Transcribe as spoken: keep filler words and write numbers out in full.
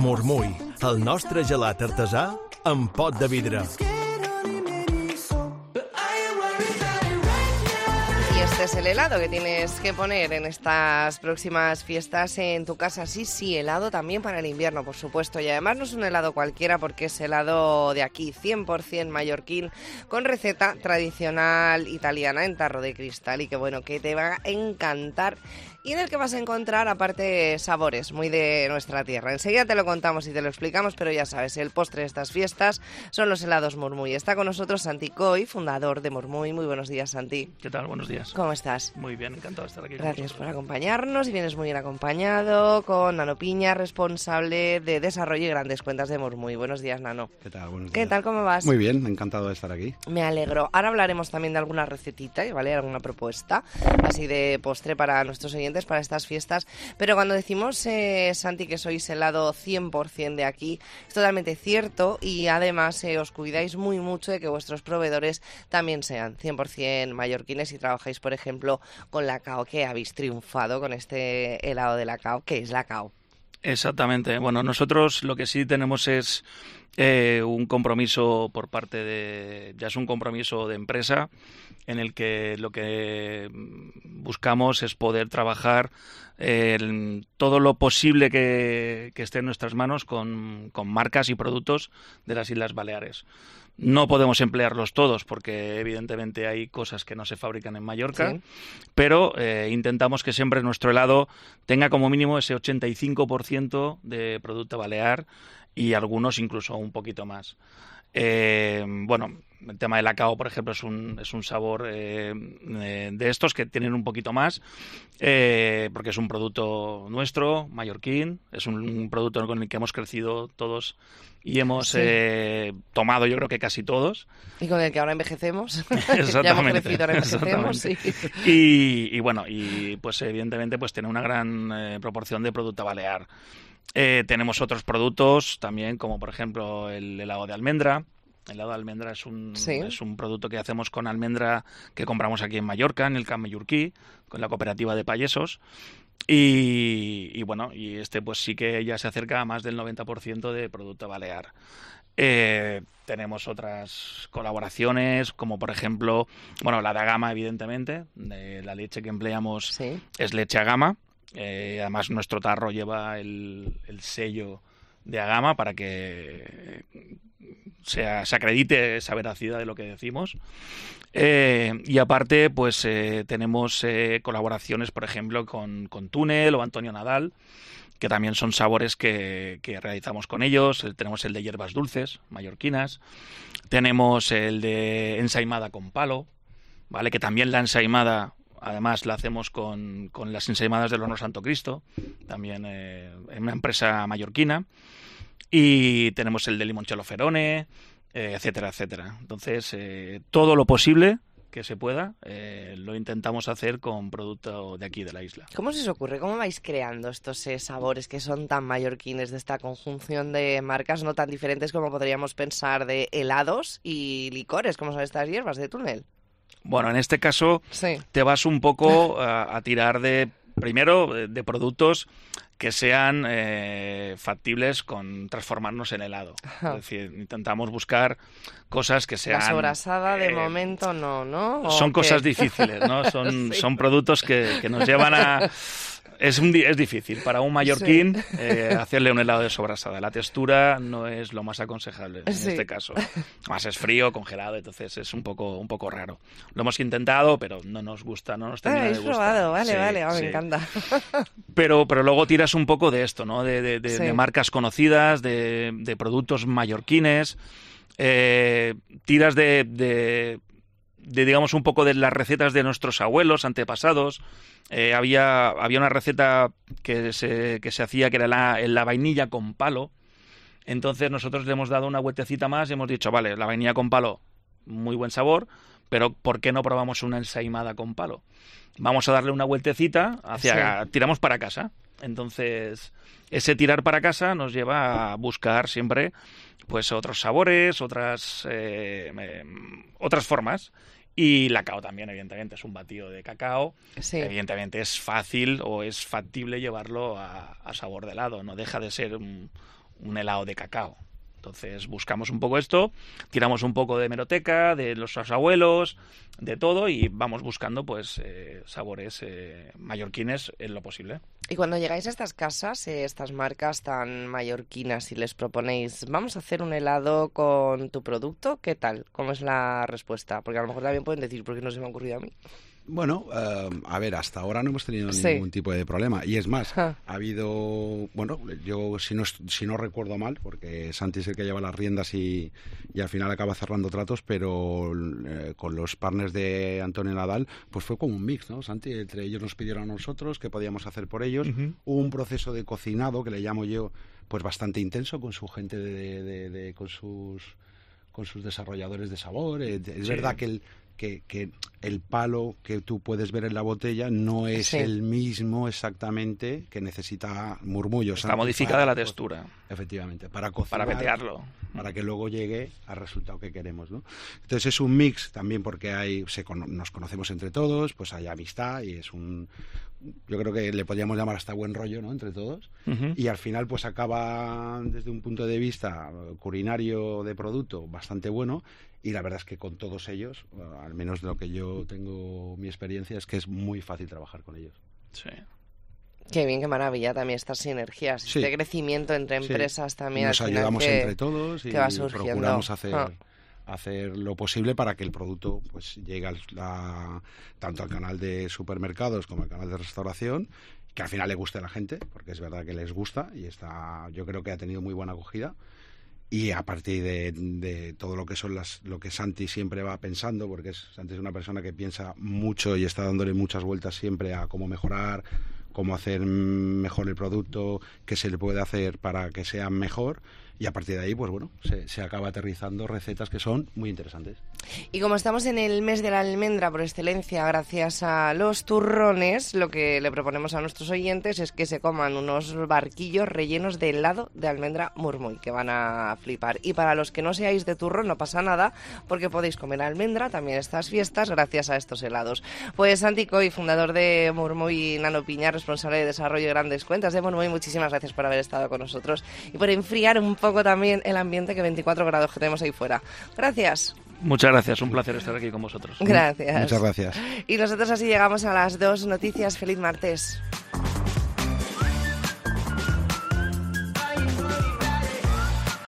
Murmuy, el nostre gelat artesà en pot de vidre. Y este es el helado que tienes que poner en estas próximas fiestas en tu casa. Sí, sí, helado también para el invierno, por supuesto. Y además no es un helado cualquiera porque es helado de aquí, cien por ciento mallorquín, con receta tradicional italiana en tarro de cristal y que bueno, que te va a encantar. Y en el que vas a encontrar, aparte, sabores muy de nuestra tierra. Enseguida te lo contamos y te lo explicamos, pero ya sabes, el postre de estas fiestas son los helados Murmuy. Está con nosotros Santi Coy, fundador de Murmuy. Muy buenos días, Santi. ¿Qué tal? Buenos días. ¿Cómo estás? Muy bien, encantado de estar aquí. Gracias por acompañarnos y vienes muy bien acompañado con Nano Piña, responsable de desarrollo y grandes cuentas de Murmuy. Buenos días, Nano. ¿Qué tal? Buenos días. ¿Qué tal? ¿Cómo vas? Muy bien, encantado de estar aquí. Me alegro. Ahora hablaremos también de alguna recetita, ¿vale? Alguna propuesta así de postre para nuestros oyentes para estas fiestas. Pero cuando decimos, eh, Santi, que sois helado cien por ciento de aquí, es totalmente cierto y además eh, os cuidáis muy mucho de que vuestros proveedores también sean cien por ciento mallorquines y trabajáis, por ejemplo, con la Cao, que habéis triunfado con este helado de la Cao, que es la Cao. Exactamente. Bueno, nosotros lo que sí tenemos es eh, un compromiso por parte de... ya es un compromiso de empresa en el que lo que buscamos es poder trabajar eh, todo lo posible que, que esté en nuestras manos con, con marcas y productos de las Islas Baleares. No podemos emplearlos todos porque evidentemente hay cosas que no se fabrican en Mallorca, sí. pero eh, intentamos que siempre nuestro helado tenga como mínimo ese ochenta y cinco por ciento de producto balear y algunos incluso un poquito más. Eh, bueno, el tema de la Cao, por ejemplo, es un, es un sabor eh, de estos que tienen un poquito más, eh, porque es un producto nuestro, mallorquín, es un, un producto con el que hemos crecido todos y hemos sí. eh, tomado, yo creo que casi todos. Y con el que ahora envejecemos. Exactamente. Ya hemos crecido, ahora envejecemos. Sí. Y, y bueno, y pues evidentemente pues tiene una gran eh, proporción de producto balear. Eh, tenemos otros productos también, como por ejemplo el helado de almendra. El helado de almendra es un, sí. es un producto que hacemos con almendra que compramos aquí en Mallorca, en el Camp Mallorquí, con la cooperativa de payesos. Y, y bueno, y este pues sí que ya se acerca a más del noventa por ciento de producto balear. Eh, tenemos otras colaboraciones, como por ejemplo, bueno, la de Agama, evidentemente. De la leche que empleamos sí. es leche Agama. Eh, además nuestro tarro lleva el, el sello de Agama para que sea, se acredite esa veracidad de lo que decimos. Eh, y aparte pues eh, tenemos eh, colaboraciones, por ejemplo, con, con Túnel o Antonio Nadal, que también son sabores que, que realizamos con ellos. Tenemos el de hierbas dulces mallorquinas, tenemos el de ensaimada con palo, ¿vale? Que también la ensaimada además la hacemos con, con las ensaimadas del Horno Santo Cristo, también eh, en una empresa mallorquina. Y tenemos el de limoncello Ferone, eh, etcétera, etcétera. Entonces, eh, todo lo posible que se pueda, eh, lo intentamos hacer con producto de aquí, de la isla. ¿Cómo se os ocurre? ¿Cómo vais creando estos eh, sabores que son tan mallorquines de esta conjunción de marcas no tan diferentes como podríamos pensar de helados y licores, como son estas hierbas de Túnel? Bueno, en este caso sí. te vas un poco a, a tirar de, primero, de, de productos que sean eh, factibles con transformarnos en helado. Ajá. Es decir, intentamos buscar cosas que sean... La sobrasada de eh, momento no, ¿no? Son cosas difíciles, ¿no? Son, sí. son productos que, que nos llevan a... Es, un, es difícil para un mallorquín sí. eh, hacerle un helado de sobrasada. La textura no es lo más aconsejable en sí. este caso. Más es frío, congelado, entonces es un poco un poco raro. Lo hemos intentado, pero no nos gusta, no nos termina ah, de gustar. probado, vale, sí, vale, oh, sí. me encanta. Pero, pero luego tiras un poco de esto, ¿no? De, de, de, sí. de marcas conocidas, de, de productos mallorquines, eh, tiras de... de de digamos un poco de las recetas de nuestros abuelos, antepasados. Eh, había, había una receta que se, que se hacía que era la, la vainilla con palo. Entonces nosotros le hemos dado una vueltecita más y hemos dicho, vale, la vainilla con palo, muy buen sabor, pero ¿por qué no probamos una ensaimada con palo? Vamos a darle una vueltecita hacia... Sí. Tiramos para casa. Entonces, ese tirar para casa nos lleva a buscar siempre pues otros sabores, otras eh, eh, otras formas. Y la Cao también, evidentemente, es un batido de cacao. Sí. Evidentemente es fácil o es factible llevarlo a, a sabor de helado. No deja de ser un, un helado de cacao. Entonces buscamos un poco esto, tiramos un poco de hemeroteca, de los abuelos, de todo, y vamos buscando pues eh, sabores eh, mallorquines en lo posible. Y cuando llegáis a estas casas, eh, estas marcas tan mallorquinas, y les proponéis, vamos a hacer un helado con tu producto, ¿qué tal? ¿Cómo es la respuesta? Porque a lo mejor también pueden decir, ¿por qué no se me ha ocurrido a mí? Bueno, uh, a ver, hasta ahora no hemos tenido sí. ningún tipo de problema. Y es más, ja. ha habido, bueno, yo si no, si no recuerdo mal, porque Santi es el que lleva las riendas y, y al final acaba cerrando tratos, pero eh, con los partners de Antonio Nadal, pues fue como un mix, ¿no? Santi, entre ellos nos pidieron a nosotros qué podíamos hacer por ellos. Uh-huh. Hubo un proceso de cocinado, que le llamo yo, pues bastante intenso con su gente, de, de, de, de con sus con sus desarrolladores de sabor. Es sí. verdad que el Que, que el palo que tú puedes ver en la botella no es sí. el mismo exactamente que necesita Murmullo. Está modificada la textura. Efectivamente, para cocinar. Para vetearlo. Para que luego llegue al resultado que queremos, ¿no? Entonces es un mix también porque hay se con, nos conocemos entre todos, pues hay amistad y es un... Yo creo que le podríamos llamar hasta buen rollo, ¿no? Entre todos. Uh-huh. Y al final pues acaba desde un punto de vista culinario de producto bastante bueno. Y la verdad es que con todos ellos, al menos de lo que yo tengo mi experiencia, es que es muy fácil trabajar con ellos. Sí. Qué bien, qué maravilla también estas sinergias, sí. este crecimiento entre empresas sí. también. Nos al ayudamos que, entre todos y procuramos hacer, ah. hacer lo posible para que el producto pues llegue al, a, tanto al canal de supermercados como al canal de restauración, que al final le guste a la gente, porque es verdad que les gusta y está, yo creo que ha tenido muy buena acogida. Y a partir de, de todo lo que son las lo que Santi siempre va pensando, porque es, Santi es una persona que piensa mucho y está dándole muchas vueltas siempre a cómo mejorar, cómo hacer mejor el producto, qué se le puede hacer para que sea mejor, y a partir de ahí, pues bueno, se, se acaba aterrizando recetas que son muy interesantes. Y como estamos en el mes de la almendra por excelencia, gracias a los turrones, lo que le proponemos a nuestros oyentes es que se coman unos barquillos rellenos de helado de almendra Murmuy, que van a flipar. Y para los que no seáis de turrón, no pasa nada, porque podéis comer almendra también estas fiestas gracias a estos helados. Pues Santi Coy, fundador de Murmuy, y Nano Piñar, responsable de desarrollo y grandes cuentas de Murmuy, muchísimas gracias por haber estado con nosotros y por enfriar un poco también el ambiente, que veinticuatro grados que tenemos ahí fuera. Gracias. Muchas gracias, un placer estar aquí con vosotros. Gracias. Muchas gracias. Y nosotros así llegamos a las dos noticias. Feliz martes.